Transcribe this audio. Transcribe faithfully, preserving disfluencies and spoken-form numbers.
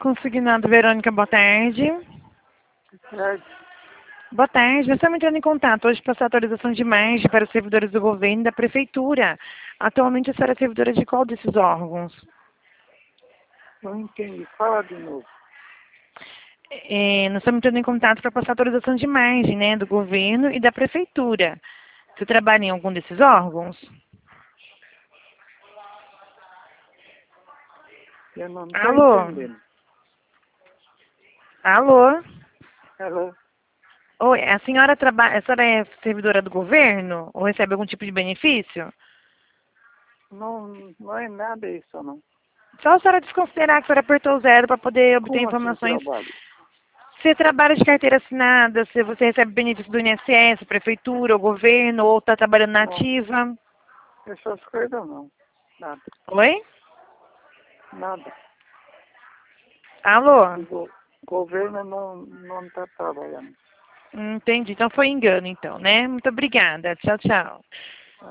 consignado, Verônica, boa tarde. Tarde. Boa tarde, nós estamos entrando em contato hoje para essa atualização de imagem para os servidores do governo e da prefeitura. Atualmente a senhora é servidora de qual desses órgãos? Não entendi. Fala de novo. É, nós estamos entrando em contato para passar a atualização de imagem, né, do governo e da prefeitura. Você trabalha em algum desses órgãos? Eu não estou Alô? entendendo. Alô? Alô? Oi, a senhora trabalha, a senhora é servidora do governo ou recebe algum tipo de benefício? Não, não é nada isso, não. Só a senhora desconsiderar que a senhora apertou zero para poder obter Como assim informações. trabalho? Se trabalha de carteira assinada, se você recebe benefício do I N S S, prefeitura, ou governo, ou está trabalhando na Não, ativa. essas coisas não. Nada. Oi? Nada. Alô? O go- governo não não está trabalhando. Entendi. Então foi engano, então, né? Muito obrigada. Tchau, tchau.